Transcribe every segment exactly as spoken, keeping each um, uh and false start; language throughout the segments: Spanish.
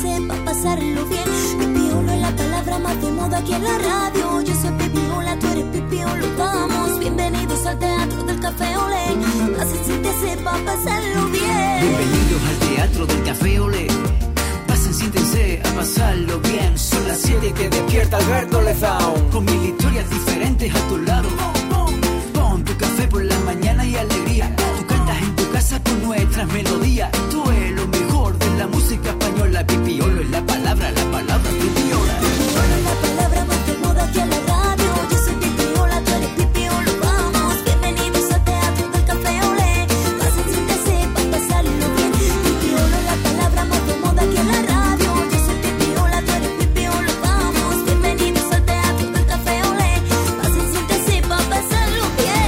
siéntese pa' pasarlo bien. Pipiolo es la palabra más de moda aquí en la radio. Yo soy Pipiola, tú eres Pipiolo, vamos. Bienvenidos al Teatro del Café Olé. Pase, siéntese pa' pasarlo bien. Bienvenidos al Teatro del Café Olé. Pasen, siéntense a pasarlo bien. Son las siete y te despierta Alberto Lezaun, con mil historias diferentes a tu lado. Pon tu café por la mañana y alegría. Tú cantas en tu casa con nuestras melodías. Tú es lo mejor de la música española. Pipiolo es la palabra, la palabra Pipiola. Pipiolo es la palabra más de moda aquí en la radio. Yo soy Pipiola, tú eres Pipiolo, vamos. Bienvenidos al Teatro del Café Olé. Pasen, siéntese pa' pasarlo bien. Pipiolo es la palabra más de moda aquí en la radio. Yo soy Pipiola, tú eres Pipiolo, vamos. Bienvenidos al Teatro del Café Olé. Pasen, siéntese pa' pasarlo bien.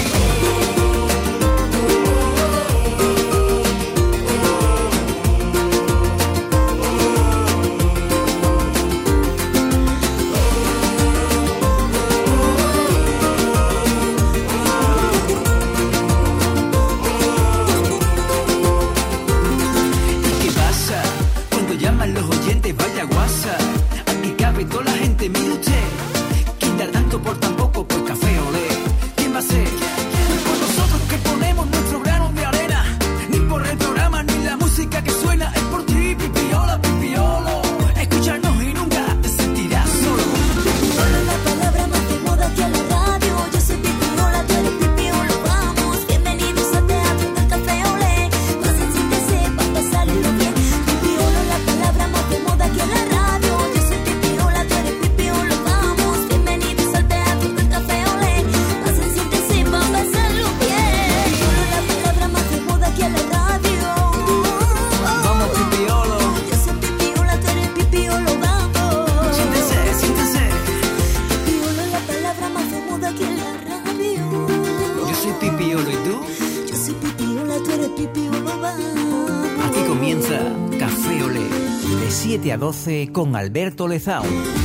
¿Y qué pasa? Cuando llaman los oyentes, vaya guasa. Aquí cabe toda la gente, mire usted. ¿Quién da tanto por tan poco por Café Olé? ¿Quién va a ser? Por nosotros que ponemos nuestro grano de arena. Ni por el programa ni la música que suena. Es por ti, Pipiola, Pipiolo. Escúchanos y nunca te sentirás solo. Pipiolo es la palabra más de moda aquí en la radio. Yo soy Pipiola, tú eres Pipiolo, vamos. Bienvenidos al Teatro del Café Olé. Pasen, siéntese pa' pasarlo bien. Pipiolo es la palabra más de moda aquí en la radio. Yo soy Pipiola, tú eres Pipiolo, vamos. Bienvenidos al Teatro del Café Olé. Pasen, siéntese pa' pasarlo bien. Pipiolo es la palabra más de moda aquí en la radio. Vamos, Pipiolo. Yo soy Pipiola, tú eres Pipiolo, vamos. Siéntese, siéntese. Pipiolo es la palabra más de moda aquí en la radio. Yo soy Pipiolo, ¿y tú? Yo soy Pipiola, tú eres Pipiolo, vamos. Aquí comienza Café Olé, de siete a doce con Alberto Lezaun.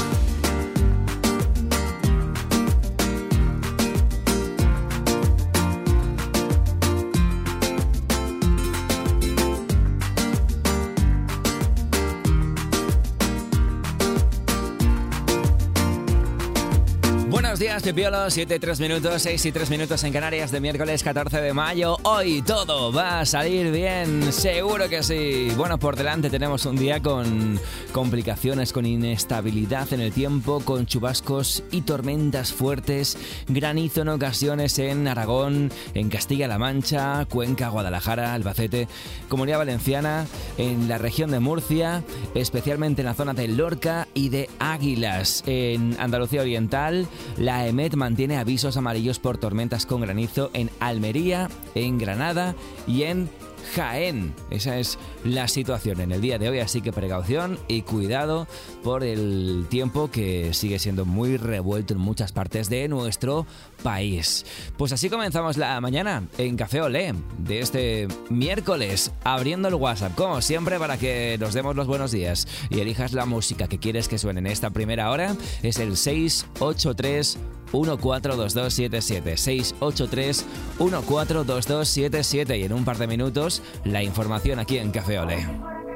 Buenos días, Pipiolos, siete y tres minutos, seis y tres minutos en Canarias de miércoles catorce de mayo. Hoy todo va a salir bien, seguro que sí. Bueno, por delante tenemos un día con complicaciones, con inestabilidad en el tiempo, con chubascos y tormentas fuertes, granizo en ocasiones en Aragón, en Castilla-La Mancha, Cuenca, Guadalajara, Albacete, Comunidad Valenciana, en la región de Murcia, especialmente en la zona de Lorca y de Águilas. En Andalucía Oriental, la EMET mantiene avisos amarillos por tormentas con granizo en Almería, en Granada y en Jaén. Esa es la situación en el día de hoy, así que precaución y cuidado por el tiempo que sigue siendo muy revuelto en muchas partes de nuestro país. Pues así comenzamos la mañana en Café Olé de este miércoles, abriendo el WhatsApp como siempre para que nos demos los buenos días y elijas la música que quieres que suene en esta primera hora. Es el seis ocho tres uno cuatro dos dos siete siete, seis ocho tres uno cuatro dos dos siete siete, y en un par de minutos la información aquí en Café Olé.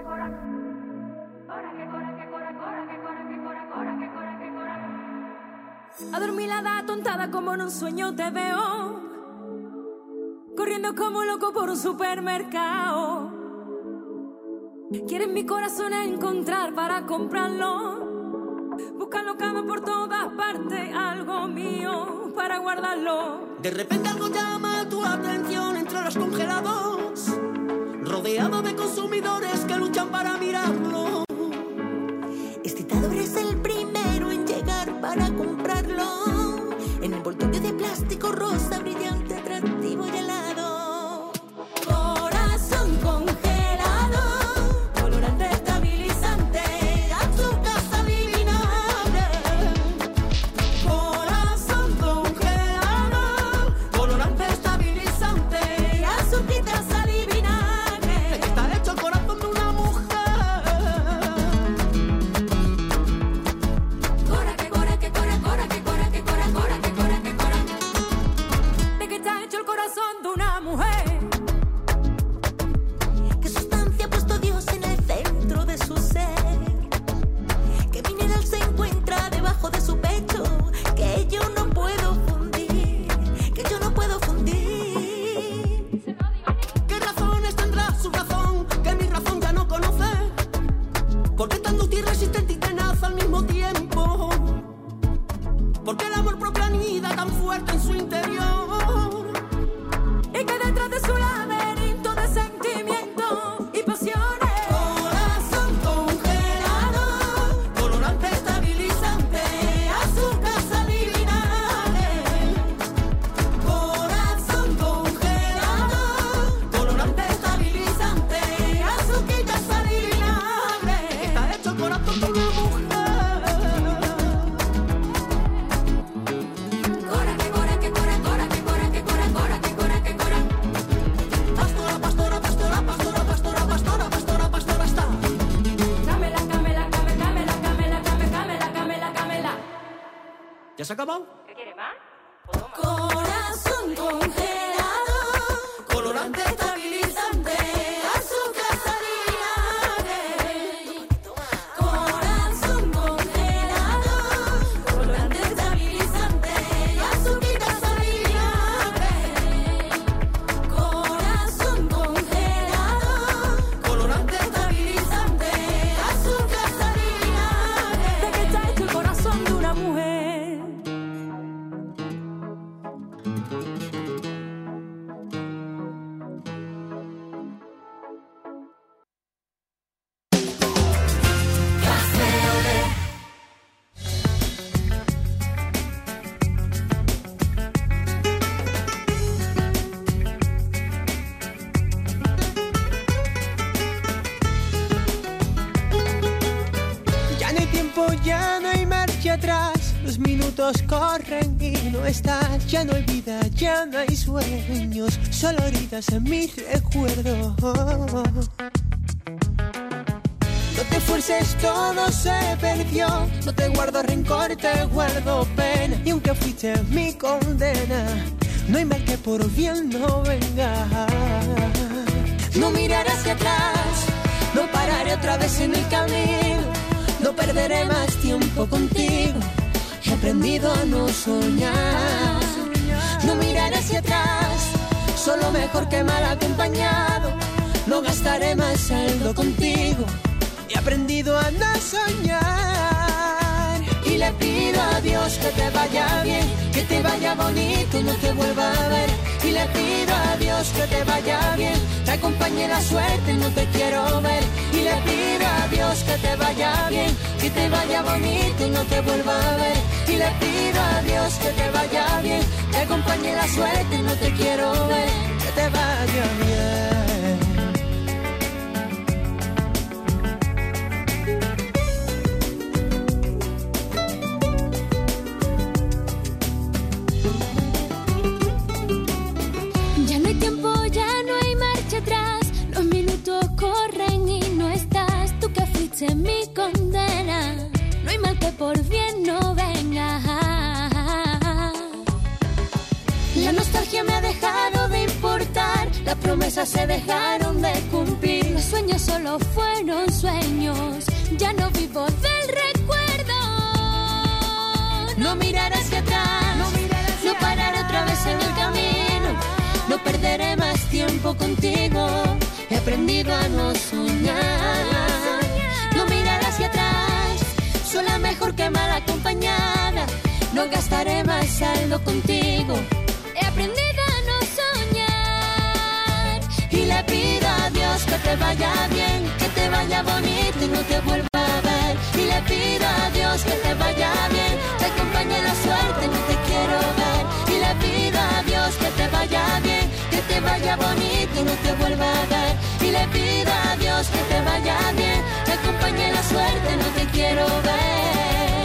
Adormilada, atontada, como en un sueño te veo, corriendo como loco por un supermercado. Quieres mi corazón a encontrar para comprarlo. Busca locado por todas partes algo mío para guardarlo. De repente algo llama tu atención entre los congelados, rodeado de consumidores que luchan para mirarlo. Este tablero es el primero en llegar para comprarlo, en el envoltorio de plástico rosa brillante, atractivo y helado. Corazón congelado, colorante estabilizante, azúcar sal y vinagre. Corazón congelado, colorante estabilizante, azúcar sal y vinagre. Está hecho el corazón de una mujer Porque tan dúctil, resistente y tenaz al mismo tiempo. Porque el amor propio anida tan fuerte en su interior. Y que detrás de su laberinto de sentimientos y pasiones. ¿Ya se ha acabado? ¿Qué quiere más? Corazón congelado, colorante estabilizante, azúcar, sal y vinagre. Corazón congelado, colorante estabilizante, azúcar, sal y vinagre. Corazón congelado, colorante estabilizante, azúcar, sal y vinagre. ¿De qué está hecho el corazón de una mujer? Ya no hay tiempo, ya no hay marcha atrás. Los minutos corren y no estás. Ya no hay vida, ya no hay sueños. Solo heridas en mis recuerdos. No te fuerces, todo se perdió. No te guardo rencor, te guardo pena. Y aunque fuiste mi condena, no hay mal que por bien no venga. No miraré hacia atrás, no pararé otra vez en el camino. No perderé más tiempo contigo. He aprendido a no soñar. No miraré hacia atrás, solo mejor que mal acompañado. No gastaré más saldo contigo. He aprendido a no soñar. Y le pido a Dios que te vaya bien, que te vaya bonito y no te vuelva a ver. Y le pido a Dios que te vaya bien, te acompañe la suerte y no te quiero ver. Y le pido a Dios que te vaya bien, que te vaya bonito y no te vuelva a ver. Y le pido a Dios que te vaya bien, te acompañe la suerte y no te quiero ver. Que te vaya bien. Ya no hay tiempo, ya no hay marcha atrás. Los minutos corren y no estás. Tú que fuiste mi condena, no hay mal que por bien no venga. La nostalgia me ha dejado de importar. Las promesas se dejaron de cumplir. Los sueños solo fueron sueños. Ya no vivo del recuerdo. No mirar hacia atrás, no, no parar otra vez en el camino. No perderé más tiempo contigo. He aprendido a no soñar. No mirar hacia atrás, sola mejor que mal acompañada. No gastaré más saldo contigo. He aprendido a no soñar. Y le pido a Dios que te vaya bien, que te vaya bonito y no te vuelva a ver. Y le pido a Dios que te vaya bien, te acompañe la suerte, no te quiero ver. Y le pido a Dios que te vaya bien, que te vaya bonito y no te vuelva a ver. Y le pido a Dios que te vaya bien, te acompañe la suerte, no te quiero ver.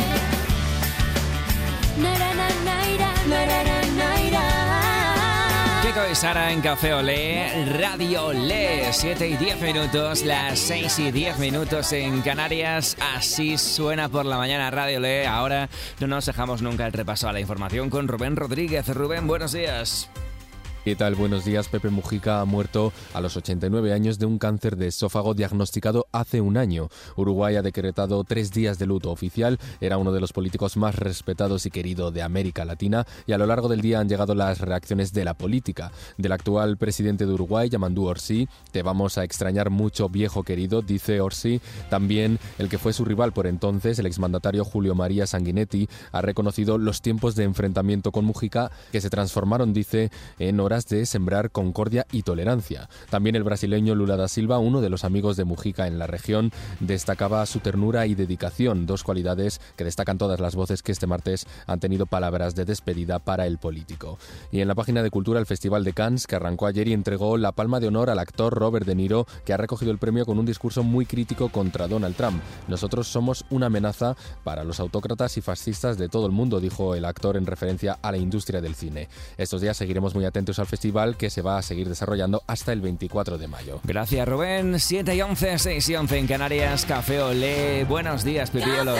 Narana, naira, narana, naira. Kiko y Sara en Café Olé, Radio Olé, siete y diez minutos, las seis y diez minutos en Canarias. Así suena por la mañana Radio Olé. Ahora no nos dejamos nunca el repaso a la información con Rubén Rodríguez. Rubén, buenos días. ¿Qué tal? Buenos días. Pepe Mujica ha muerto a los ochenta y nueve años de un cáncer de esófago diagnosticado hace un año. Uruguay ha decretado tres días de luto oficial. Era uno de los políticos más respetados y queridos de América Latina, y a lo largo del día han llegado las reacciones de la política. Del actual presidente de Uruguay, Yamandú Orsi: te vamos a extrañar mucho, viejo querido, dice Orsi. También el que fue su rival por entonces, el exmandatario Julio María Sanguinetti, ha reconocido los tiempos de enfrentamiento con Mujica que se transformaron, dice, en horas de sembrar concordia y tolerancia. También el brasileño Lula da Silva, uno de los amigos de Mujica en la región, destacaba su ternura y dedicación, dos cualidades que destacan todas las voces que este martes han tenido palabras de despedida para el político. Y en la página de Cultura, el Festival de Cannes, que arrancó ayer y entregó la palma de honor al actor Robert De Niro, que ha recogido el premio con un discurso muy crítico contra Donald Trump. Nosotros somos una amenaza para los autócratas y fascistas de todo el mundo, dijo el actor en referencia a la industria del cine. Estos días seguiremos muy atentos al festival, que se va a seguir desarrollando hasta el veinticuatro de mayo. Gracias, Rubén. siete y once, seis y once en Canarias. Café Olé. Buenos días, pipiolos.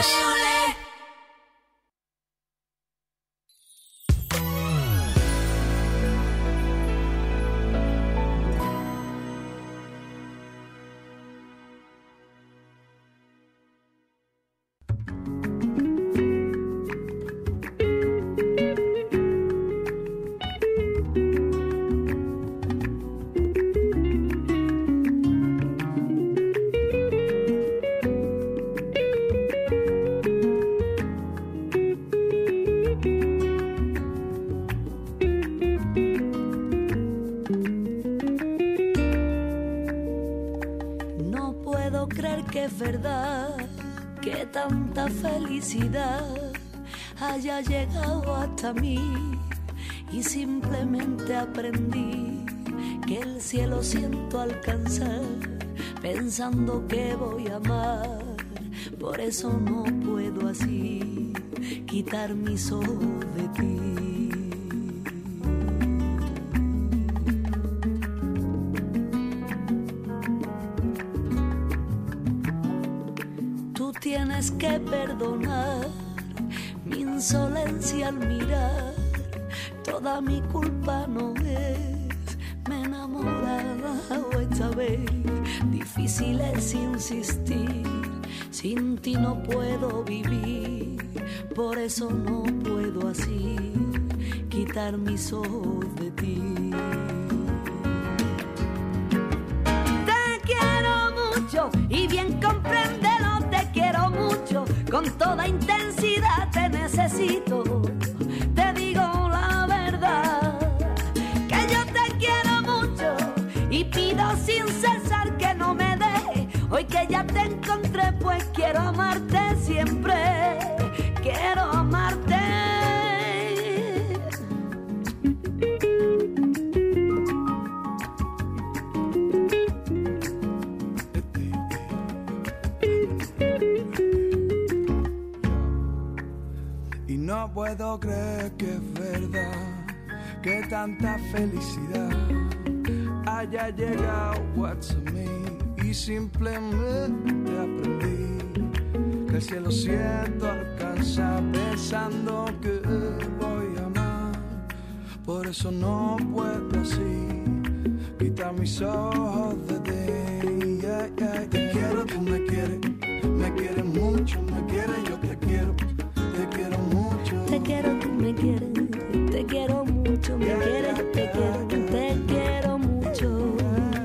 Haya llegado hasta mí y simplemente aprendí que el cielo siento alcanzar pensando que voy a amar. Por eso no puedo así quitar mis ojos de ti. Tú tienes que perdonar mi insolencia al mirar, toda mi culpa no es, me he enamorado esta vez, difícil es insistir, sin ti no puedo vivir, por eso no puedo así quitar mis ojos de ti. Te quiero mucho y bien compréndelo, te quiero mucho, con toda intensidad te necesito, te digo la verdad, que yo te quiero mucho y pido sin cesar que no me dejes, hoy que ya te encontré pues quiero amarte siempre, quiero amarte. No puedo creer que es verdad que tanta felicidad haya llegado a mí y simplemente aprendí que el cielo siento alcanza pensando que voy a amar. Por eso no puedo así quitar mis ojos de ti. Yeah, yeah. Te quiero, tú me quieres, me quieres mucho, me quieres, yo te quiero. Te quiero mucho. Te quiero, tú me quieres. Te quiero mucho, me quieres. Te quiero, te quiero mucho.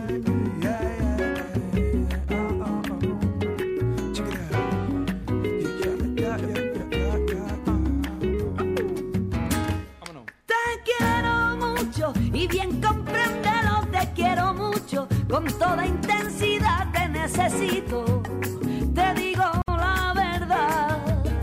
Te quiero mucho y bien compréndelo. Te quiero mucho, con toda intensidad te necesito. Te digo la verdad.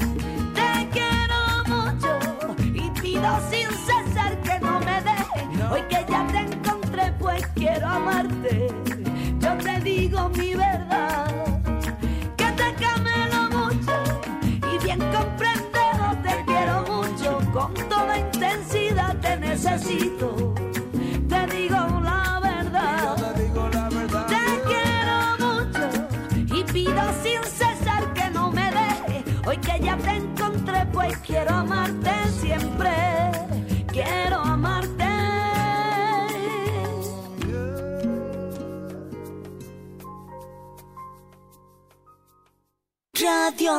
Sin cesar que no me dejes, hoy que ya te encontré pues quiero amarte, yo te digo mi verdad, que te camelo mucho y bien comprendido te quiero mucho, con toda intensidad te necesito, te digo la verdad, te digo la verdad, te quiero mucho y pido sin cesar que no me dejes, hoy que ya te encontré pues quiero amarte siempre, quiero amarte. Radio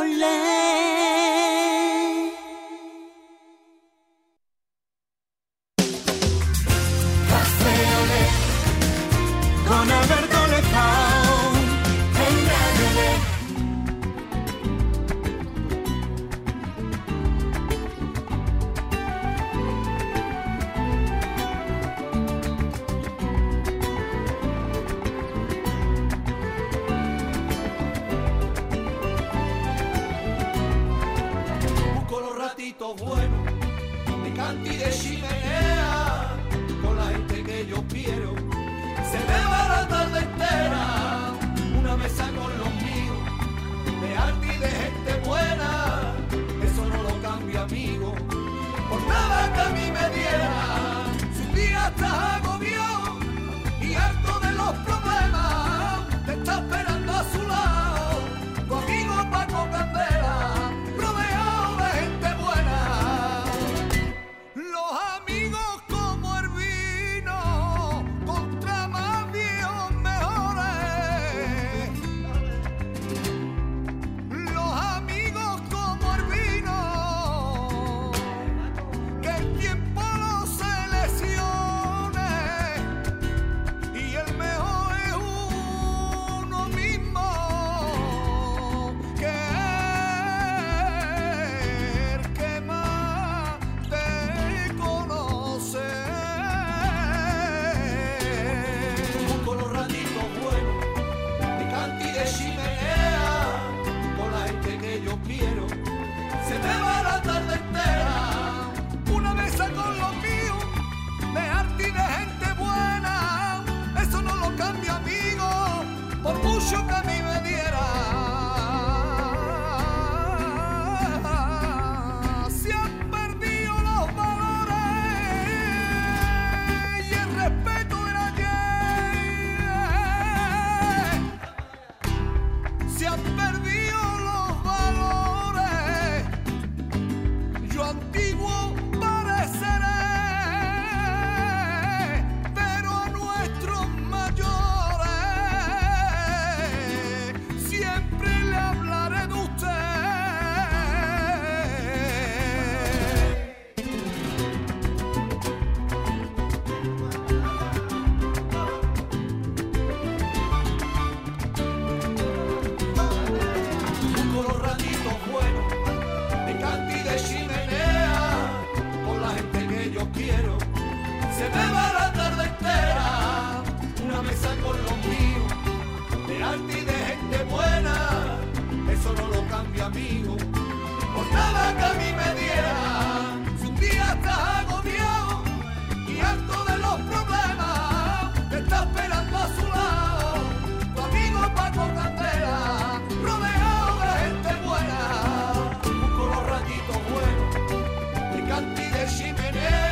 Lé. Café Olé con Alberto Lezao en Radio Lé. Bueno, de canti y de chimenea, con la gente que yo quiero, se me va la tarde entera, una mesa con los míos, de arte y de gente buena, eso no lo cambio amigo, por nada que a mí me diera, si un día estás agobiado y harto de los problemas, te está esperando a su lado, tu amigo Paco Candela. Por mucho que a mí me diera, se han perdido los valores y el respeto del ayer. Se han perdido los valores, yo antiguo pareceré, pero a nuestros mayores se me va la tarde entera, una mesa con los míos, de arte y de gente buena, eso no lo cambio amigo, por nada que a mí me diera, si un día estás agobiado y harto de los problemas, te está esperando a su lado, tu amigo Paco Candela, rodeado de gente buena, busco los ratitos buenos, de canti y de chimenea.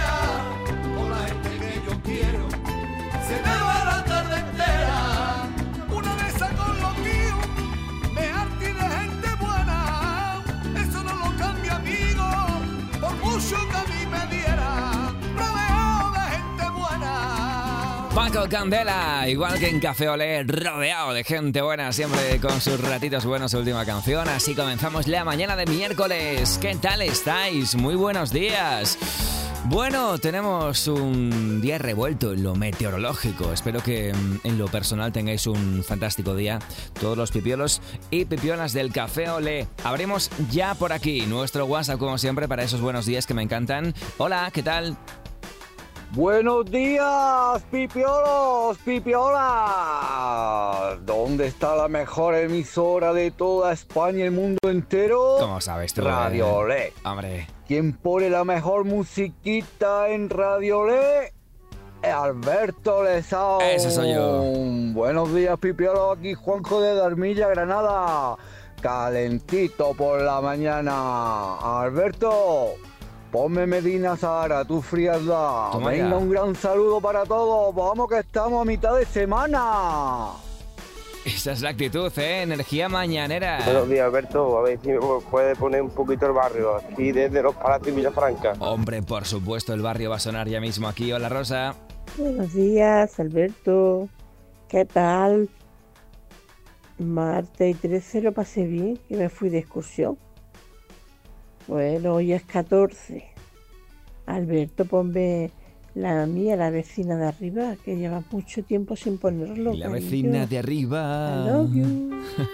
Se me va la tarde entera, una mesa con los míos, de arte y de gente buena, eso no lo cambia amigo, por mucho que a mí me diera, rodeado de gente buena. Paco Candela, igual que en Café Olé, rodeado de gente buena, siempre con sus ratitos buenos, su última canción. Así comenzamos la mañana de miércoles. ¿Qué tal estáis? Muy buenos días. Bueno, tenemos un día revuelto en lo meteorológico. Espero que en lo personal tengáis un fantástico día. Todos los pipiolos y pipiolas del Café Olé. Abrimos ya por aquí nuestro WhatsApp, como siempre, para esos buenos días que me encantan. Hola, ¿qué tal? Buenos días, pipiolos, pipiolas. ¿Dónde está la mejor emisora de toda España y el mundo entero? ¿Cómo sabes tú? Radio Olé. Hombre. ¿Quién pone la mejor musiquita en Radio Olé? Alberto Lezao. Ese soy yo. Buenos días, pipiolos. Aquí Juanjo de Darmilla, Granada. Calentito por la mañana. Alberto, ponme Medina Sahara, tu frialdad. Toma Venga, ya. un gran saludo para todos. Vamos que estamos a mitad de semana. Esa es la actitud, ¿eh? Energía mañanera. Buenos días, Alberto. A ver si me puede poner un poquito el barrio. Aquí desde Los Palacios, Villafranca. Hombre, por supuesto, el barrio va a sonar ya mismo aquí. Hola, Rosa. Buenos días, Alberto. ¿Qué tal? Martes y trece lo pasé bien, que me fui de excursión. Bueno, hoy es catorce. Alberto, ponme la mía, la vecina de arriba, que lleva mucho tiempo sin ponerlo. La cariño. vecina de arriba. I love you.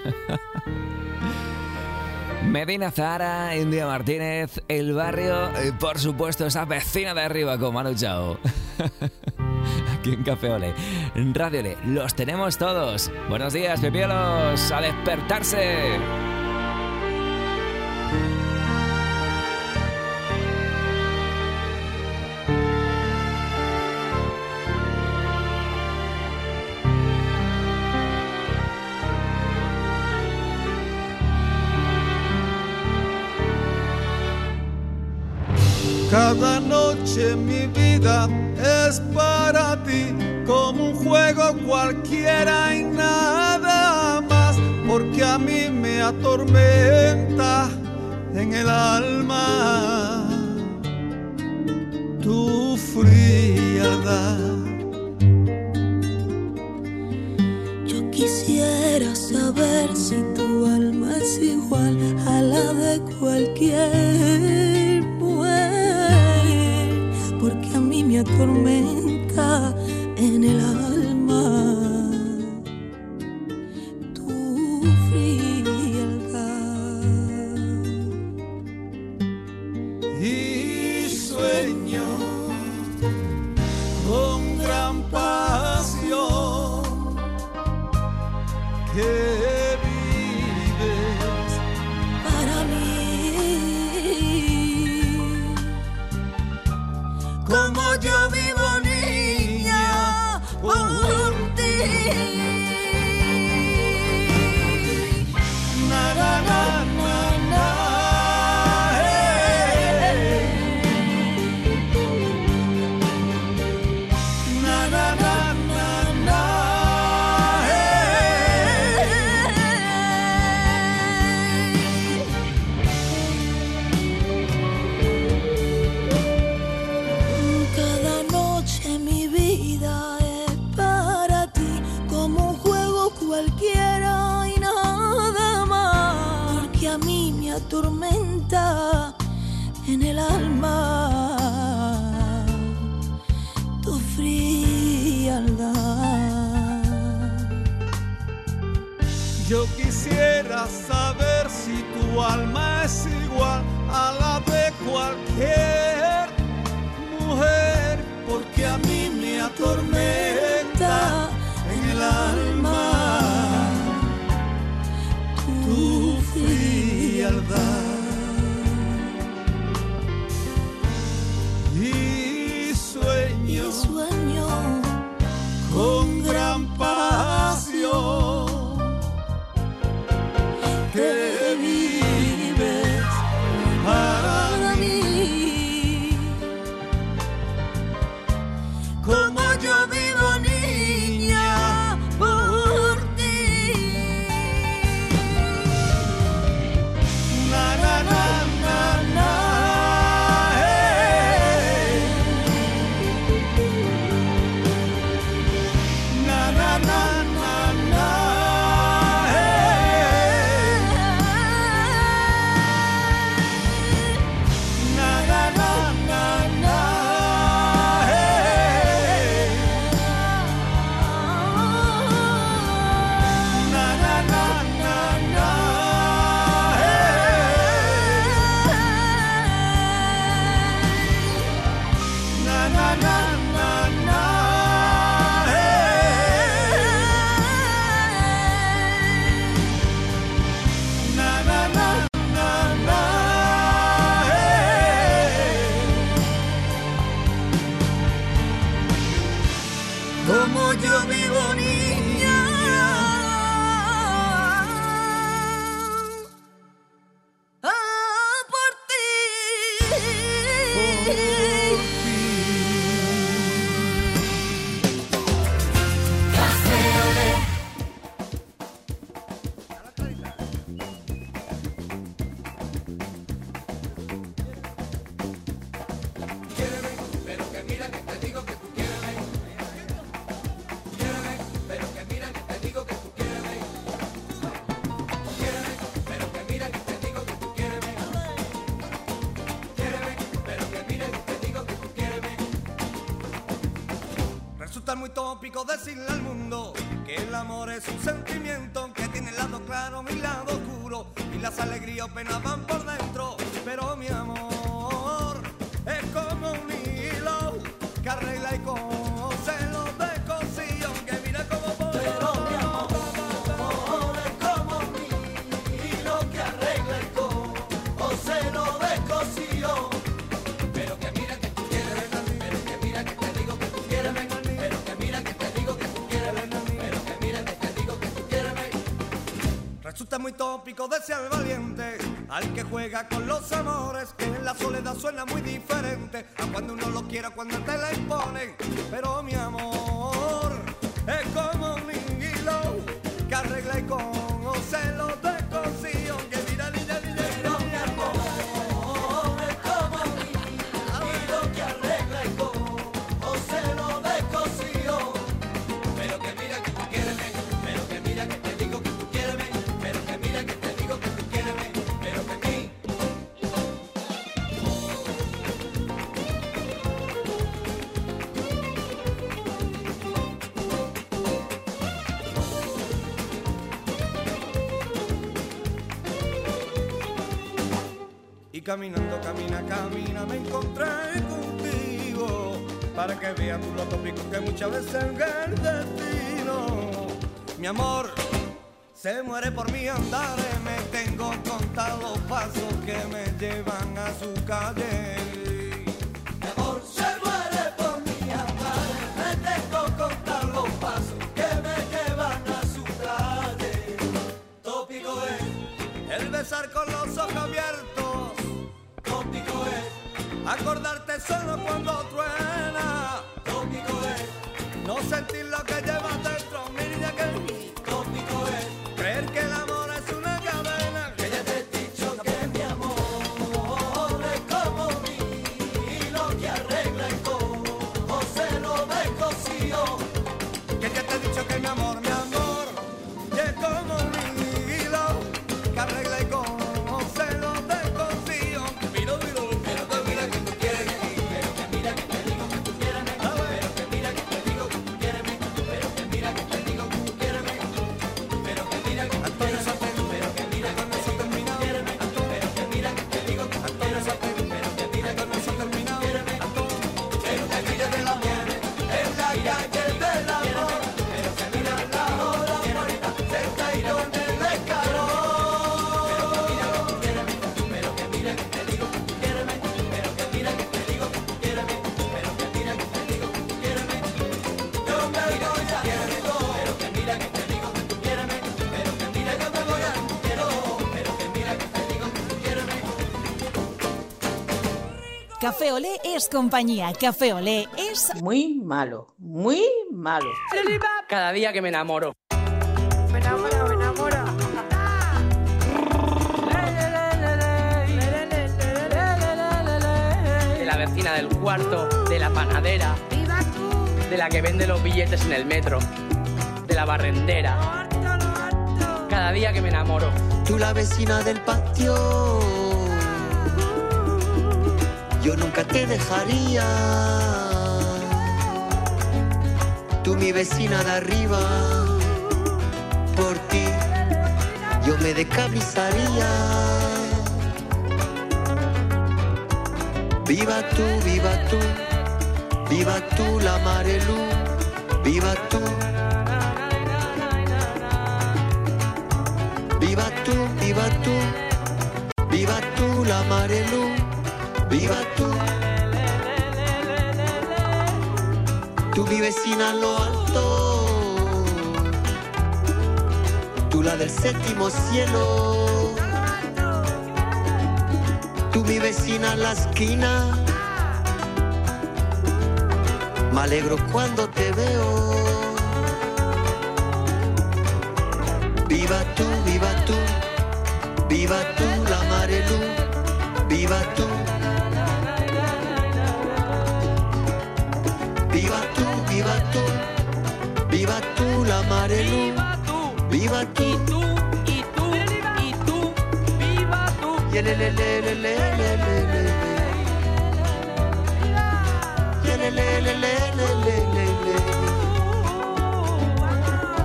Medina Zahara, India Martínez, El Barrio, y por supuesto esa vecina de arriba con Manu Chao. Aquí en Café Ole, en Radio Ole, los tenemos todos. Buenos días, pepiolos, a despertarse. Cada noche mi vida es para ti, como un juego cualquiera y nada más, porque a mí me atormenta en el alma tu frialdad. Yo quisiera saber si tu alma es igual a la de cualquier mujer, porque a mí me atormenta en el alma tu frialdad. Y sueño con gran pasión que vives para mí, como yo vivo, niña, por ti. Na, na, na, na, na, eh. Na, na, na, na, na, cada noche mi vida es para ti, como un juego cualquiera y nada más, porque a mí me atormenta en el alma tu frialdad. Yo quisiera saber si tu alma es igual a la de cualquier mujer, porque a mí me atormenta en el alma tu frialdad. Y sueño, Y sueño con gran pasión que Resulta muy tópico decirle al mundo que el amor es un sentimiento que tiene el lado claro y el lado oscuro, y las alegrías o penas van por dentro. Pero mi amor es como un hilo que arregla y cose los descosidos, que mira cómo pone. Pero mi amor es como un hilo que arregla y cose los descosidos. Pero que mira que tú quieres, pero que mira que te digo que tú quieres, pero que mira que te digo que tú quieres, pero que mira que te digo que tú quieres. Resulta muy tópico desear valiente al que juega con los amores, que en la soledad suena muy diferente a cuando uno lo quiere, cuando te la imponen. Pero mi amor es como un hilo que arregla y conoce los descosidos, que mira, niña, niña, pero mi amor es como un hilo que arregla y conoce los descosidos. Pero que mira que tú quieres, pero que mira que te digo que tú quieres, pero que mira que te digo que tú quieres, pero que mí. Y caminando, camina, camina, me encontré contigo, para que veas tú lo tópico que muchas veces es el destino. Mi amor se muere por mi andar, me tengo contados los pasos que me llevan a su calle. Mi amor se muere por mi andar, me tengo contados los pasos que me llevan a su calle. Tópico es el besar con los ojos abiertos, tópico es acordarte solo cuando truena, tópico es no sentir lo que llevas dentro, mira que tópico es creer que el amor es una cadena, que ya te he dicho que mi amor es como mi hilo que arregla y cose lo descosido, que ya te he dicho que mi amor, mi amor es como mi hilo que arregla y cose lo descosido. Miro, miro, pero que mira que tú quieres, pero que mira que te digo que tú quieres, pero que mira que te digo que tú quieres, pero que mira que te digo que tú quieres, pero que mira que Antonio Sartén, pero que mira que no se termina, pero que mira que te digo que Antonio Sartén, pero que mira que no se termina, pero que mira que la tiene en la calle del amor, pero que mira la hora bonita, se está ahí con el escalón. Pero que mira que te digo que tú quieres, pero que mira que te digo que tú quieres, pero que mira que te digo que tú quieres, yo me voy a pero que mira que te digo que tú quieres, pero que mira que me voy a quiero, pero que mira que te digo que tú quieres. Café Olé es compañía. Café Olé es Muy malo, muy malo. Cada día que me enamoro. Me enamora, me enamora. De la vecina del cuarto, de la panadera, ¡Viva tú! de la que vende los billetes en el metro, de la barrendera. Cada día que me enamoro. Tú la vecina del patio, yo nunca te dejaría. Tú mi vecina de arriba, por ti yo me decabrizaría. Viva tú, viva tú, viva tú la Marelú, viva tú. Viva tú, viva tú, viva tú la Marelú, viva tú. Tú mi vecina en lo alto, tú la del séptimo cielo. Tú mi vecina en la esquina, me alegro cuando te veo. Viva tú, viva tú, viva tú la Marelú, viva tú. Viva tú, viva tú, viva tú la Marelú, viva tú. Y tú, y tú, y tú, viva tú. Y el le le le le le le le le. Y el le le le le le le le.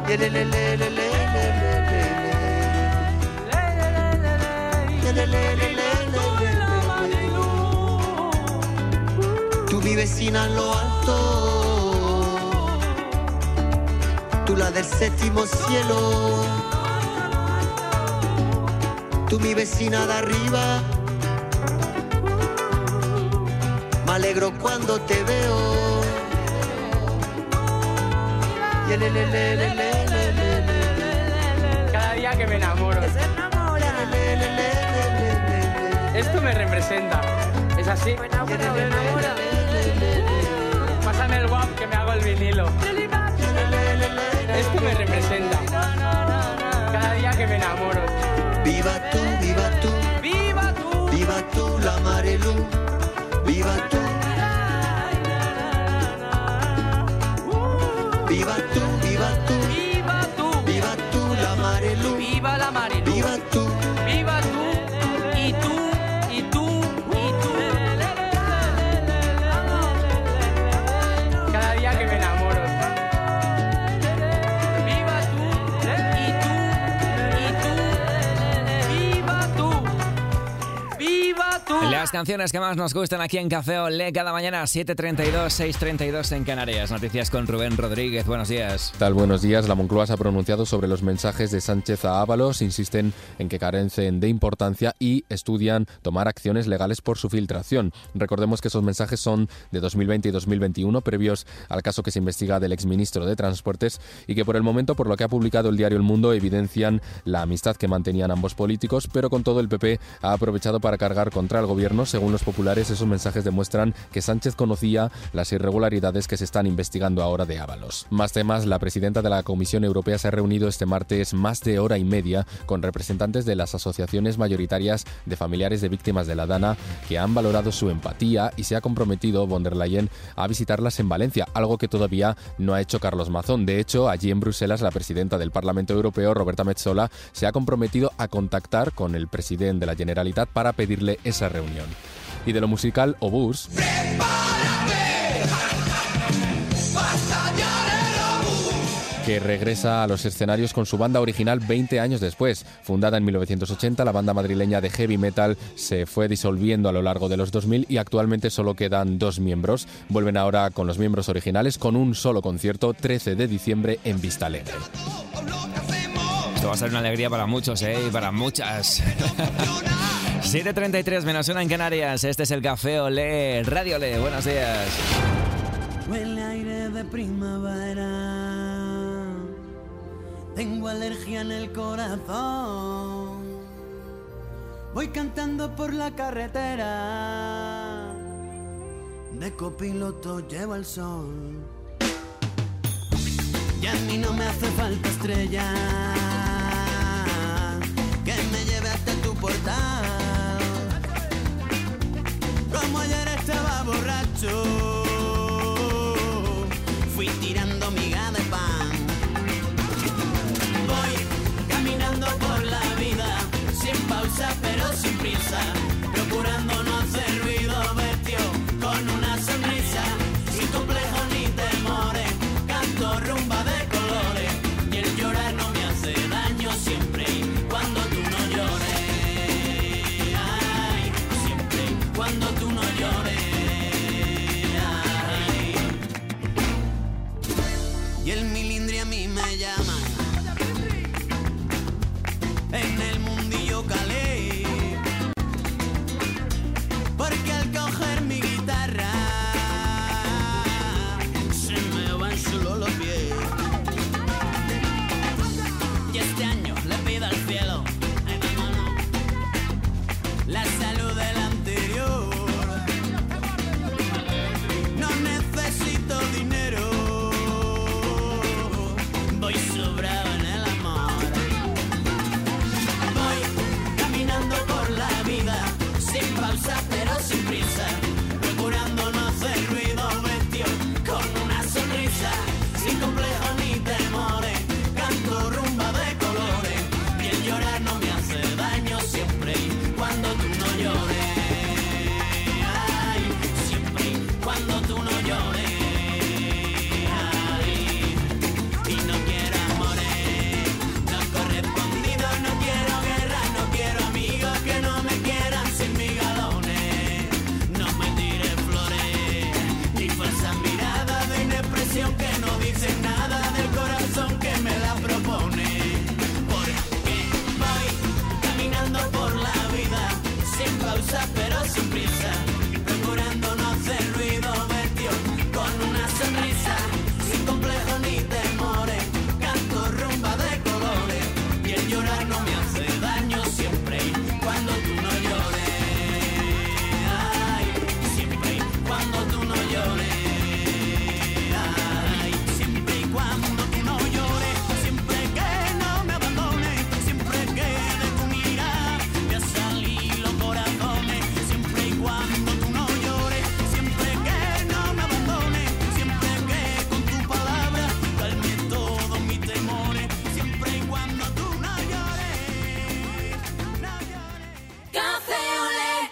Tú mi vecina en lo alto, tú la del séptimo cielo, tú mi vecina de arriba, me alegro cuando te veo. Cada día que me enamoro. Esto me representa. ¿Es así? Pásame el guap que me hago el vinilo. Esto me representa. Cada día que me enamoro. Viva tú, viva tú, viva tú, viva tú la Marelú, viva tú. Viva tú, viva tú, viva tú, viva tú la Marelú, viva la Marelú, viva tú, viva tú, y tú, y tú, y tú. Cada día que me enamoro. Viva tú, y tú, y tú, viva tú, viva tú. Las canciones que más nos gustan aquí en Café Olé cada mañana, siete treinta y dos, seis treinta y dos en Canarias. Noticias con Rubén Rodríguez. Buenos días. Tal, buenos días. La Moncloa se ha pronunciado sobre los mensajes de Sánchez a Ábalos. Insisten en que carecen de importancia y estudian tomar acciones legales por su filtración. Recordemos que esos mensajes son de dos mil veinte y dos mil veintiuno, previos al caso que se investiga del exministro de Transportes, y que por el momento, por lo que ha publicado el diario El Mundo, evidencian la amistad que mantenían ambos políticos, pero con todo el P P ha aprovechado para cargar contra el gobierno. Según los populares, esos mensajes demuestran que Sánchez conocía las irregularidades que se están investigando ahora de Ábalos. Más temas. La presidenta de la Comisión Europea se ha reunido este martes más de hora y media con representantes de las asociaciones mayoritarias de familiares de víctimas de la Dana, que han valorado su empatía, y se ha comprometido von der Leyen a visitarlas en Valencia, algo que todavía no ha hecho Carlos Mazón. De hecho, allí en Bruselas, la presidenta del Parlamento Europeo, Roberta Metsola, se ha comprometido a contactar con el presidente de la Generalitat para pedirle esa reunión. Y de lo musical, Obús, que regresa a los escenarios con su banda original veinte años después. Fundada en mil novecientos ochenta, la banda madrileña de heavy metal se fue disolviendo a lo largo de los dos mil y actualmente solo quedan dos miembros. Vuelven ahora con los miembros originales con un solo concierto, trece de diciembre en Vistalegre. Esto va a ser una alegría para muchos, ¿eh? Y para muchas. siete treinta y tres menos una en Canarias. Este es el Café Olé, Radio Olé. Buenos días. Huele aire de primavera. Tengo alergia en el corazón. Voy cantando por la carretera. De copiloto llevo el sol. Y a mí no me hace falta estrella que me lleve hasta tu portal. Como ayer estaba borracho, fui tirando miga de pan. Voy caminando por la vida, sin pausa pero sin prisa, procurando no hacer ruido, vestido con una sonrisa, sin complejo ni temores, canto rumba de colores, y el llorar no me hace daño siempre y cuando tú no llores. Ay, siempre y cuando tú no llores. Ay. Y el milindri a mí me llama. En el mundillo calé, porque al coger mi guitarra se me van solo los pies. Y este año le pido al cielo, ay, vámonos, la salud del anterior. No necesito dinero, voy sobrado en el amor. Caminando por la vida, sin pausa pero sin prisa, procurando no hacer ruido, vestido con una sonrisa, sin complejo ni temores, canto rumba de colores, y el llorar no me hace daño siempre y cuando tú no llores. Ay, siempre y cuando tú no llores. Ay, y no quieras morir. pausa pero sin prisa, procurando no hacer ruido, vestido con una sonrisa, sin complejo ni temores, canto rumba de colores, y el llorar no me hace daño siempre y cuando tú no llores. Ay, siempre y cuando tú no llores. Ay, siempre y cuando tú no llores, siempre que no me abandones, siempre que de tu mirada me salí los corazones, siempre y cuando tú no llores, siempre que no me abandones, siempre que con tu palabra calme todos mis temores, siempre y cuando tú no llores, no llores. Café Olé.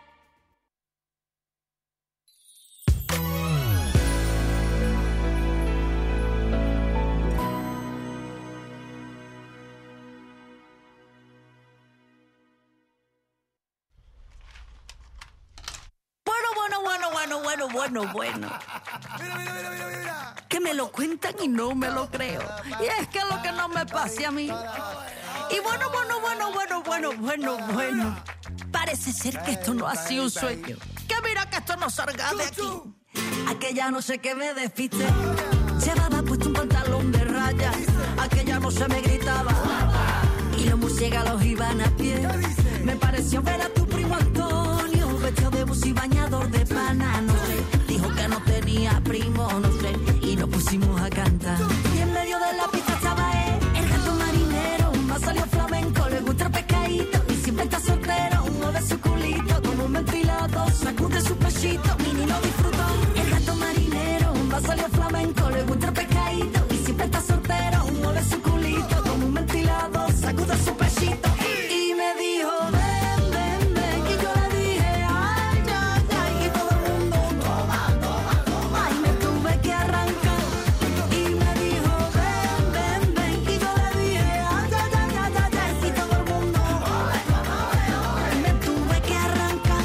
Bueno, bueno, bueno, bueno, bueno, bueno, bueno. Que me lo cuentan y no me lo creo. Y es que lo que no me pase a mí. Y bueno, bueno, bueno, bueno, bueno, bueno, bueno. Parece ser que esto no ha sido un sueño. Que mira que esto no salga de aquí. Aquella noche que me despiste, llevaba puesto un pantalón de rayas. Aquella noche me gritaba y los murciélagos iban a pie. Me pareció ver a tu primo Antonio, vestido de bus y bañador de pana, no sé. Dijo que no tenía primo, no sé, y nos pusimos a cantar. Y en medio de la pista estaba él, el gato marinero. Más salió flamenco, le gusta el pescadito y siempre está soltero. Mueve su culito como un ventilado, sacude su pechito, Mini lo disfrutó. El gato marinero, más salió flamenco, le gusta el pescadito y siempre está soltero. Mueve su culito como un ventilado, sacude su pechito y me dijo ven, ven, ven, y yo le dije ay, ay, ay, y todo el mundo toma, toma, toma, y me tuve que arrancar y me dijo ven, ven, ven, y yo le dije ay, ay, ay, ay, ay, ay, y todo el mundo y me tuve que arrancar.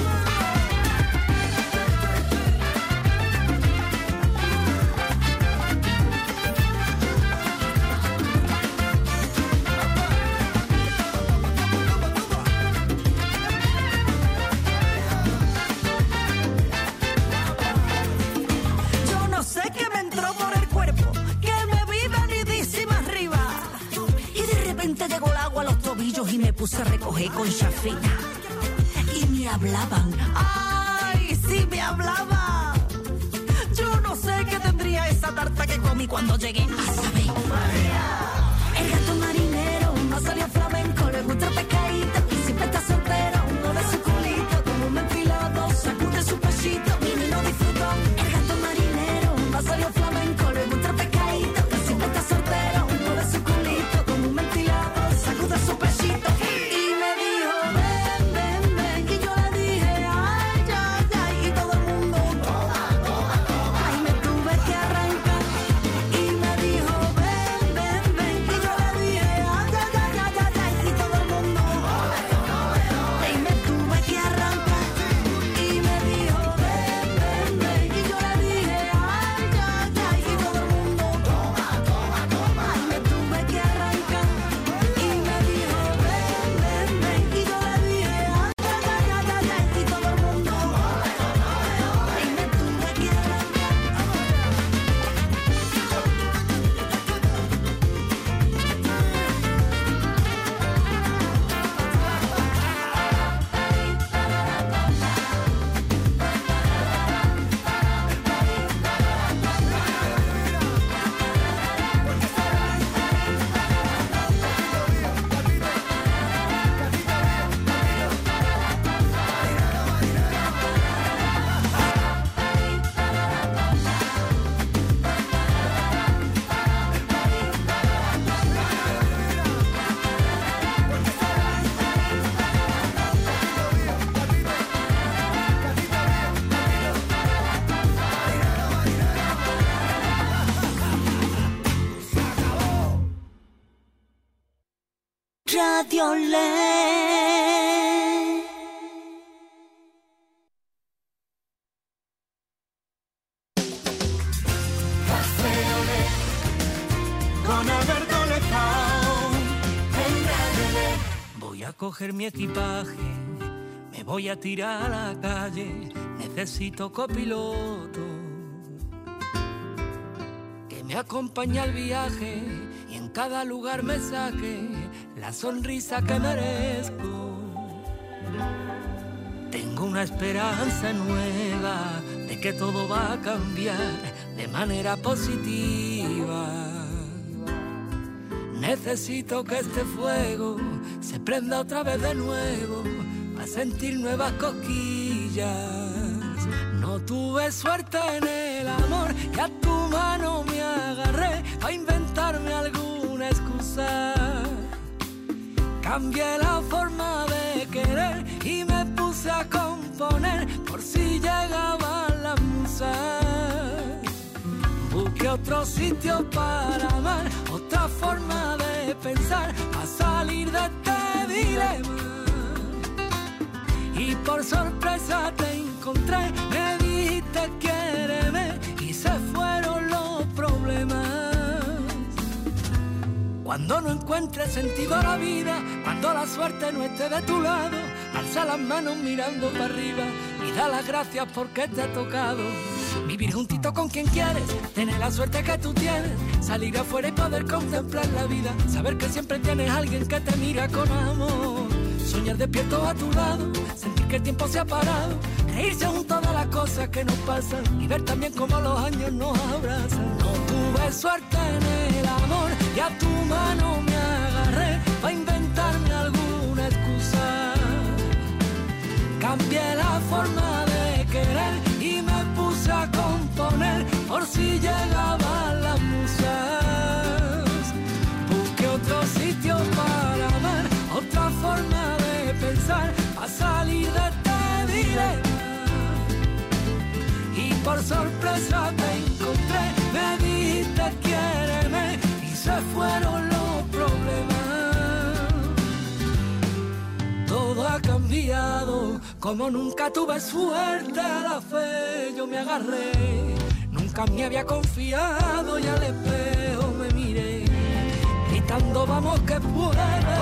Yo no sé qué me entró por el cuerpo, que me vi venidísima arriba. Y de repente llegó el agua a los tobillos y me puse a recoger con chafita. Y me hablaban, ay, sí me hablaban. Yo no sé qué tendría esa tarta que comí cuando llegué a saber. El gato marinero no salió flamenco, le gusta el pescadito y siempre está soltero. Mueve su culito como un ventilado, sacude su pechito, Mini lo disfrutó. El gato marinero no salió flamenco, le gusta el pescadito y siempre está soltero. Mueve su culito como un ventilado, sacude su pechito y me dijo ven, ven, ven, y yo le dije ay, ay, ay, y todo el mundo toma, toma, toma, y me tuve que arrancar y me dijo ven, ven, ven, y yo le dije ay, ay, ay, ay, ay, ay, y todo el mundo y me tuve que arrancar y me dijo ven, ven, ven, y yo le dije ay, ay, ay, y todo el mundo toma, toma, toma, y me tuve que arrancar y me dijo ven, ven, ven, y yo le dije ay, ay, ay, ay, ay, y todo el mundo y me tuve que arrancar. Radio Olé. Café Olé, con Alberto Lezao, en Radio Olé. Voy a coger mi equipaje, me me voy a tirar a la calle, necesito copiloto que me acompañe al viaje y en cada lugar me saque la sonrisa que merezco. Tengo una esperanza nueva de que todo va a cambiar de manera positiva. Necesito que este fuego se prenda otra vez de nuevo a sentir nuevas cosquillas. No tuve suerte en el amor y a tu mano me agarré a inventarme alguna excusa. Cambié la forma de querer y me puse a componer por si llegaban las musas. Busqué otro sitio para amar, otra forma de pensar, a salir de este dilema. Y por sorpresa te encontré, me dijiste quiéreme y se fueron los problemas. Cuando no encuentres sentido a la vida, cuando la suerte no esté de tu lado, alza las manos mirando para arriba y da las gracias porque te ha tocado vivir juntito con quien quieres, tener la suerte que tú tienes, salir afuera y poder contemplar la vida, saber que siempre tienes alguien que te mira con amor, soñar despierto a tu lado, sentir que el tiempo se ha parado, reírse junto de las cosas que nos pasan y ver también cómo los años nos abrazan. No tuve suerte en el amor y a tu mano me agarré para inventarme alguna excusa. Cambié la forma de querer y me puse a componer por si llegaban las musas. Busqué otro sitio para amar, otra forma de pensar, a salir de este dilema. Y por sorpresa te encontré, me dijiste quiéreme y se fueron los problemas. Todo ha cambiado, como nunca tuve suerte a la fe yo me agarré. Nunca me había confiado y al espejo me miré, gritando vamos que puedes.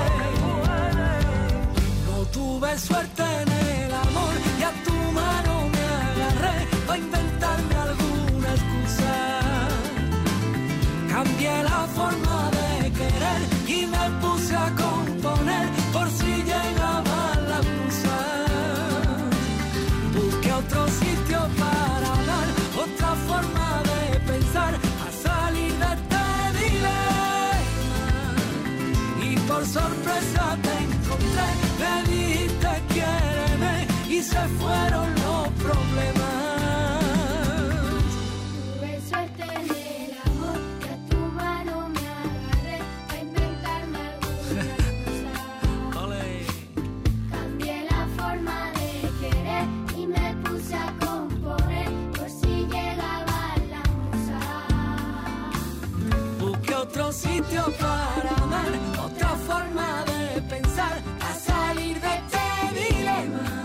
No tuve suerte en el amor y a tu mano me agarré para inventarme alguna excusa. Cambié la forma de querer y me puse a componer por si llegaban las musas. Busqué otro sitio para amar, otra forma de pensar, a salir de este dilema. Y por sorpresa te encontré, me dijiste quiéreme y se fueron los problemas. Tuve suerte en el amor y a tu mano me agarré a inventarme alguna cosa. Olé. Cambié la forma de querer y me puse a componer por si llegaban las musas. Busqué otro sitio para amar, otra forma de pensar, a salir de este dilema.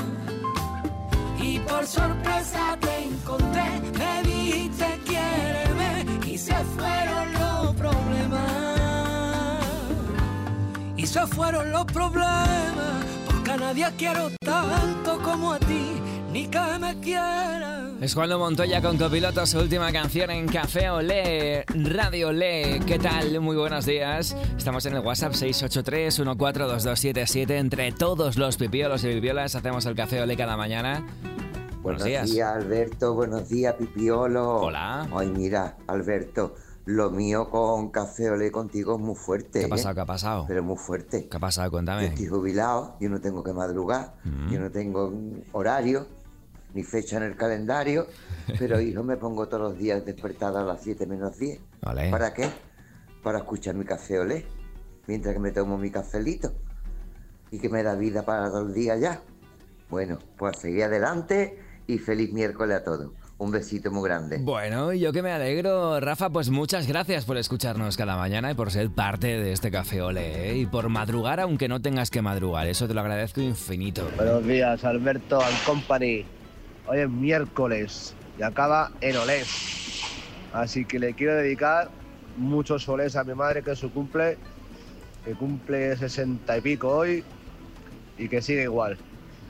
Y por sorpresa te encontré, me dijiste quiéreme y se fueron los problemas. Y se fueron los problemas, porque a nadie quiero tanto como a ti, ni que me quieras. Es Juan Montoya con Copiloto, su última canción en Café Olé, Radio Olé. ¿Qué tal? Muy buenos días. Estamos en el WhatsApp seis ocho tres, uno cuatro dos dos siete siete. Entre todos los pipiolos y pipiolas hacemos el Café Olé cada mañana. Buenos, buenos días. días, Alberto. Buenos días, pipiolo. Hola. Ay, mira, Alberto, lo mío con Café Olé contigo es muy fuerte. ¿Qué ha pasado? ¿eh? ¿Qué ha pasado? Pero muy fuerte. ¿Qué ha pasado? Cuéntame. Yo estoy jubilado, yo no tengo que madrugar, Mm. yo no tengo un horario, ni fecha en el calendario, pero hijo, me pongo todos los días despertada a las siete menos diez. Vale. ¿Para qué? Para escuchar mi Café Olé, mientras que me tomo mi cafelito y que me da vida para todo el día ya. Bueno, pues seguir adelante y feliz miércoles a todos. Un besito muy grande. Bueno, y yo que me alegro, Rafa, pues muchas gracias por escucharnos cada mañana y por ser parte de este Café Olé, ¿eh? Y por madrugar aunque no tengas que madrugar, eso te lo agradezco infinito. Buenos días, Alberto and Company. Hoy es miércoles y acaba en Olés. Así que le quiero dedicar muchos olés a mi madre, que es su cumple, que cumple sesenta y pico hoy y que sigue igual.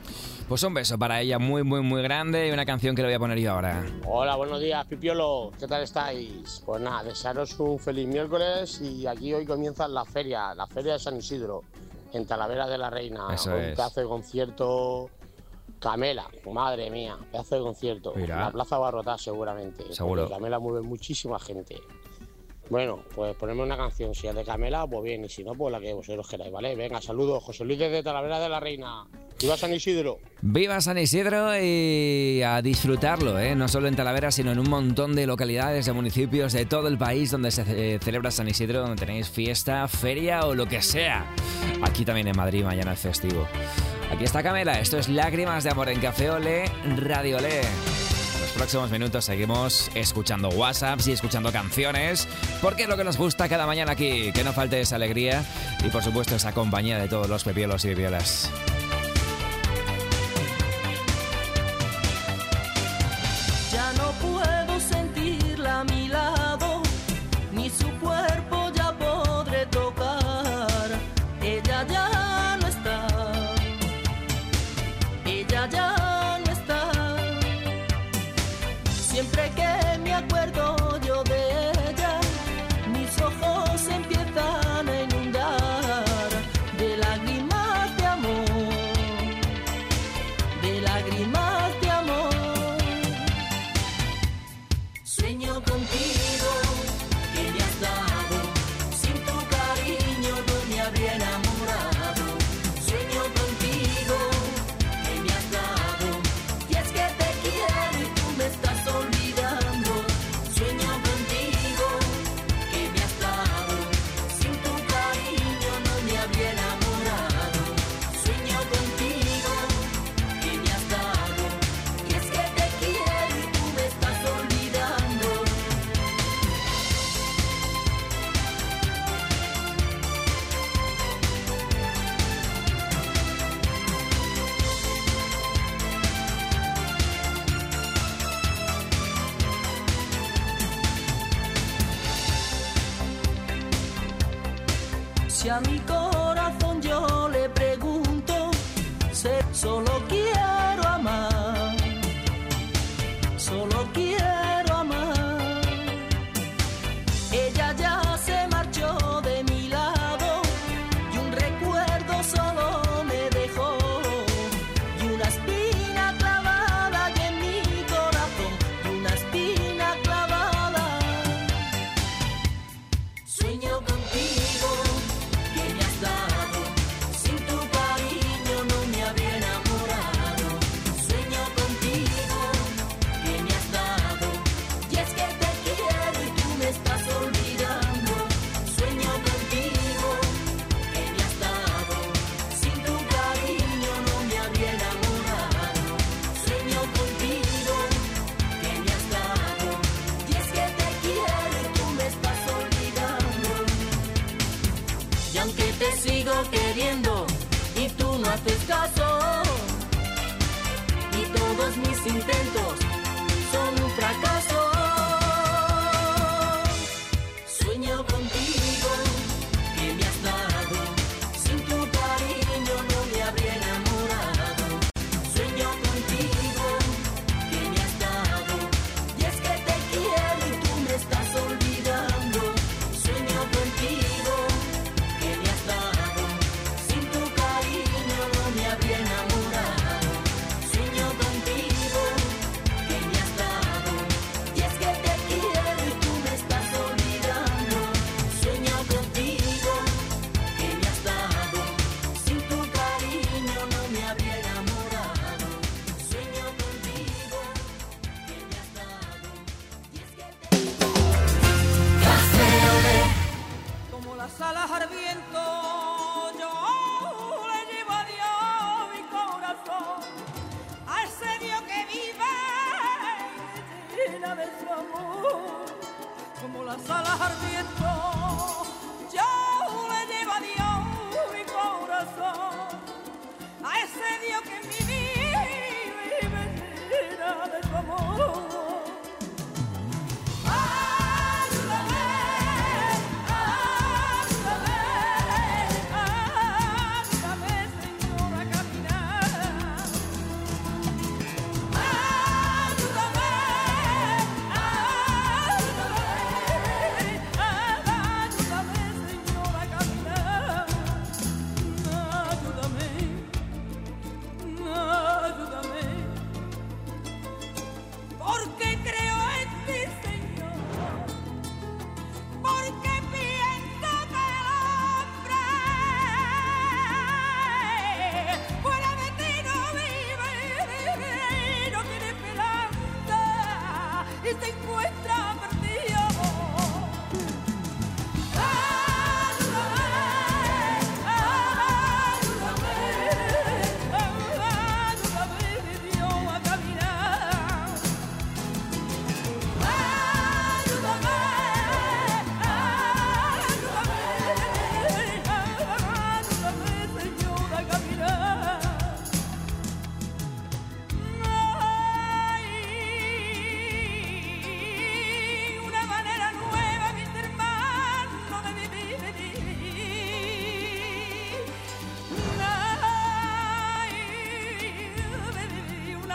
Pues un beso para ella muy, muy, muy grande y una canción que le voy a poner yo ahora. Hola, buenos días, Pipiolo. ¿Qué tal estáis? Pues nada, desearos un feliz miércoles y aquí hoy comienza la feria, la feria de San Isidro, en Talavera de la Reina. Eso un es. pedazo de concierto Camela, madre mía, pedazo de concierto. Mira. La plaza va a rotar seguramente. Seguro. Porque Camela mueve muchísima gente. Bueno, pues ponerme una canción, si es de Camela, pues bien, y si no, pues la que vosotros queráis, ¿vale? Venga, saludos, José Luis desde Talavera de la Reina. ¡Viva San Isidro! Viva San Isidro y a disfrutarlo, ¿eh? No solo en Talavera, sino en un montón de localidades, de municipios de todo el país donde se eh, celebra San Isidro, donde tenéis fiesta, feria o lo que sea. Aquí también en Madrid, mañana es festivo. Aquí está Camela, esto es Lágrimas de Amor en Café Olé, Radio Olé. En los próximos minutos seguimos escuchando WhatsApps y escuchando canciones, porque es lo que nos gusta cada mañana aquí, que no falte esa alegría y por supuesto esa compañía de todos los pepiolos y pepiolas. Ya no puedo sentirla a mi lado, ni su cuerpo ya podré tocar. Ella ya no está, ella ya no está. Siempre que me acuerdo yo de ella, mis ojos se empiezan a inundar de lágrimas de amor, de lágrimas de amor. Sueño contigo, que me has dado, sin tu cariño no me habría enamorado. Sueño contigo, que me has dado, y es que te quiero y tú me estás olvidando. Sueño contigo, que me has dado, sin tu cariño no me habría enamorado. Sueño contigo, que me has dado, y es que te quiero y tú me estás olvidando. Si a mi corazón yo le pregunto, sé, solo quiero amar, solo quiero amar. Ella ya se marchó de mi lado y un recuerdo solo me dejó, y una espina clavada y en mi corazón, y una espina clavada. Sueño contigo, que me has dado, sin tu cariño no me habría enamorado. Sueño contigo, que me has dado, y es que te quiero y tú me estás olvidando. Sueño contigo, que me has dado, sin tu cariño no me habría enamorado. Sueño contigo, que me has dado, y es que te quiero y tú me estás olvidando. Y aunque te sigo queriendo y tú no haces caso, y todos mis intentos son un fracaso. Sueño contigo, que me has dado, sin tu cariño no me habría enamorado. Sueño contigo, que me has dado, y es que te quiero y tú me estás olvidando. Sueño contigo, que me has dado, sin tu cariño no me habría enamorado. Sueño contigo,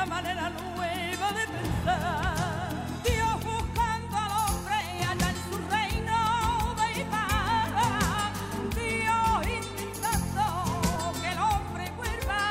manera nueva de pensar. Dios buscando al hombre allá en su reino de paz. Dios intentando que el hombre vuelva.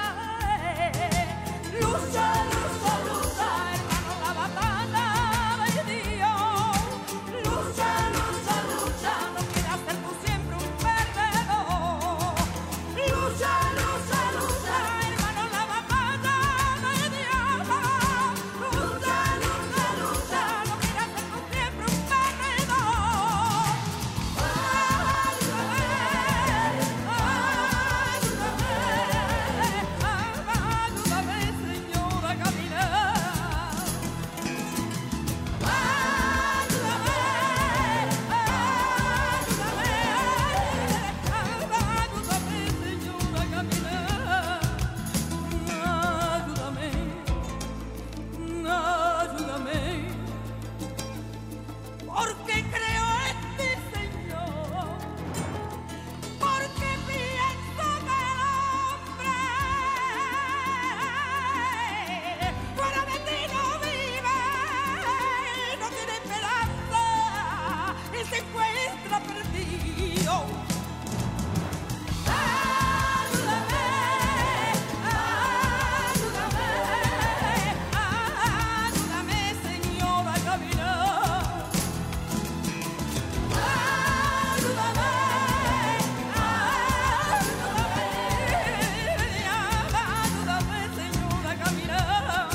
Lucha, lucha, lucha, hermano, la batalla de Dios. Lucha, lucha, lucha, no quieras ser tú siempre un perdedor. Lucha, lucha, lucha, hermano, la batalla de Dios. Lucha, lucha, lucha, no quieras ser tú siempre un perdedor. Ayúdame, ayúdame, ayúdame, Señor, a caminar. Ayúdame, ayúdame, Señor, a caminar. Ayúdame, ayúdame, porque creo en ti, Señor, porque pienso que el hombre fuera de ti no vive, no tiene esperanza y se encuentra perdido. Ayúdame, ayúdame, ayúdame, Señor, a caminar. Ayúdame, ayúdame, Señor, a caminar.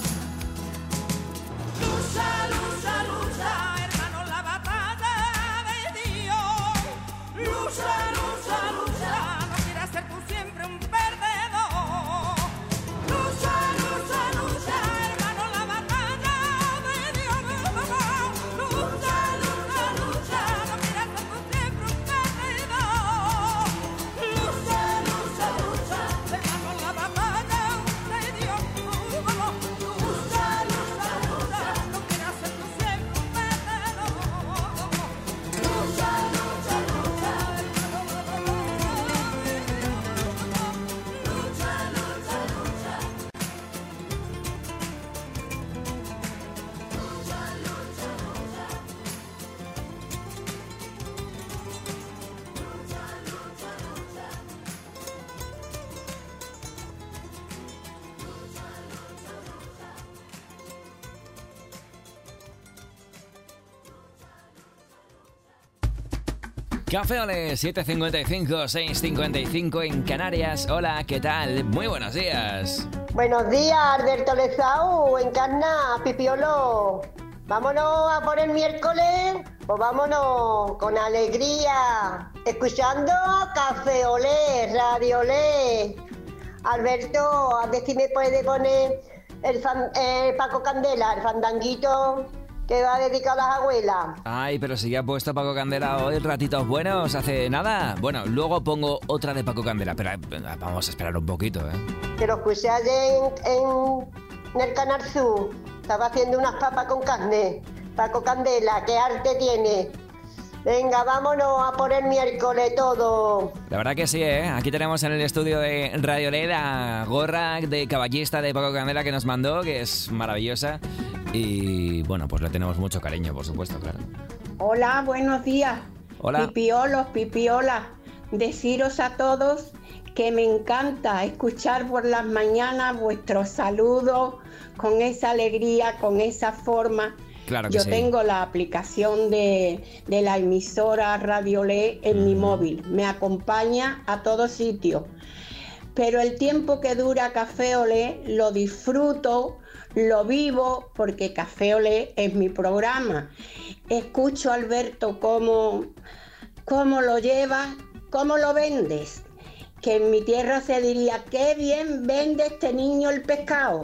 Lucha, lucha, lucha, hermano, la batalla de Dios. Lucha, lucha, lucha, no quieras ser tú siempre un perdedor. Lucha, lucha, lucha, hermano, la batalla de Dios. Lucha, lucha, lucha, no quieras ser tú siempre un perdedor. Lucha, lucha, lucha, hermano, la batalla de Dios. Lucha, lucha, lucha, no quieras ser tú siempre un perdedor. Lucha, lucha, lucha, hermano, la batalla de Dios. Lucha, lucha, lucha. Café Ole, siete cincuenta y cinco, seis cincuenta y cinco en Canarias. Hola, ¿qué tal? Muy buenos días. Buenos días, Alberto Lezau, Encarna, Pipiolo. Vámonos a por el miércoles, pues vámonos con alegría, escuchando Café Olé, Radio Olé. Alberto, a ver si me puede poner el fan- eh, Paco Candela, el fandanguito que va dedicado a las abuelas. Ay, pero si ya ha puesto Paco Candela hoy, ratitos buenos, hace nada. Bueno, luego pongo otra de Paco Candela, pero eh, vamos a esperar un poquito, ¿eh? Que lo escuché ayer en, en, en el Canal Sur. Estaba haciendo unas papas con carne. Paco Candela, qué arte tiene. Venga, vámonos a por el miércoles todo. La verdad que sí, ¿eh? Aquí tenemos en el estudio de Radio Led la gorra de caballista de Paco Candela que nos mandó, que es maravillosa. Y bueno, pues le tenemos mucho cariño, por supuesto, claro. Hola, buenos días. Hola. Pipiolos, pipiolas. Deciros a todos que me encanta escuchar por las mañanas vuestros saludos con esa alegría, con esa forma. Claro que Yo sí. tengo la aplicación de, de la emisora Radio Le en mi móvil. Me acompaña a todos sitios. Pero el tiempo que dura Café Olé lo disfruto, lo vivo, porque Café Olé es mi programa. Escucho, Alberto, cómo, cómo lo llevas, cómo lo vendes. Que en mi tierra se diría, qué bien vende este niño el pescado.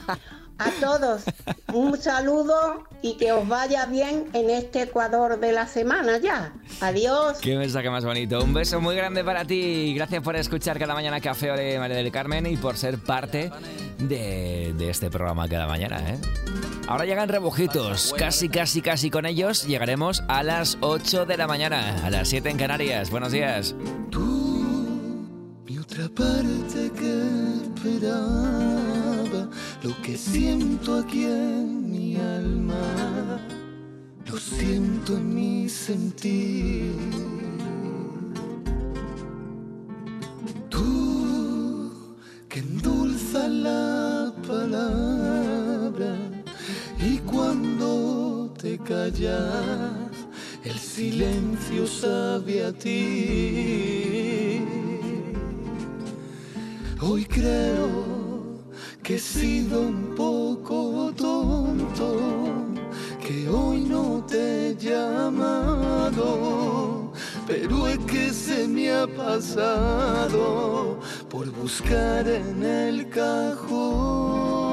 A todos, un saludo y que os vaya bien en este Ecuador de la semana ya. Adiós. Qué mensaje más bonito. Un beso muy grande para ti. Gracias por escuchar cada mañana Café Olé, María del Carmen, y por ser parte de, de este programa cada mañana, ¿eh? Ahora llegan rebujitos. Casi, casi, casi con ellos llegaremos a las ocho de la mañana, a las siete en Canarias. Buenos días. Mi otra parte que esperaba lo que siento aquí en mi alma, lo siento en mi sentir. Tú que endulzas la palabra y cuando te callas el silencio sabe a ti. Hoy creo que he sido un poco tonto, que hoy no te he llamado, pero es que se me ha pasado por buscar en el cajón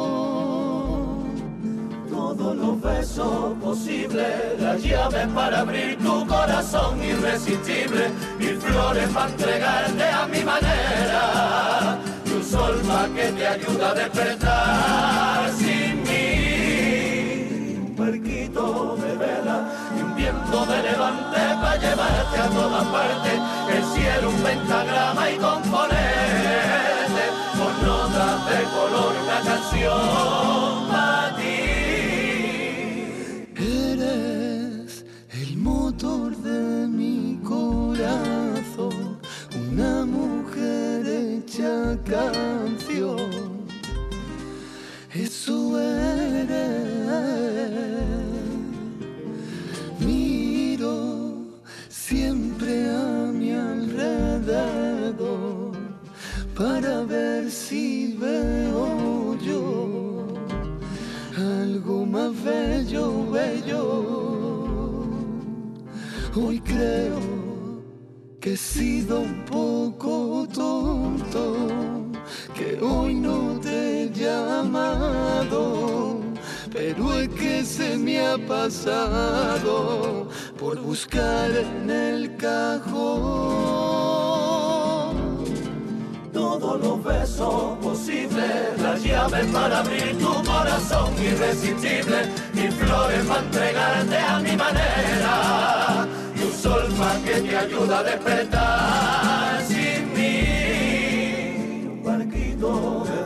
todos los besos posibles, las llaves para abrir tu corazón irresistible, mil flores para entregarte a mi manera, y un sol pa' que te ayuda a despertar sin mí, un barquito de vela y un viento de levante para llevarte a todas partes, el cielo un pentagrama y componerte con notas de color una canción para ti. Eres el motor de mi corazón, una mujer hecha canción. Eso eres. Miro siempre a mi alrededor para ver si veo yo algo más bello, bello. Hoy creo que he sido un poco tonto, que hoy no te he llamado, pero es que se me ha pasado por buscar en el cajón todos los besos posibles, las llaves para abrir tu corazón irresistible, mil flores para entregarte a mi manera, y un sol pa' que te ayuda a despertar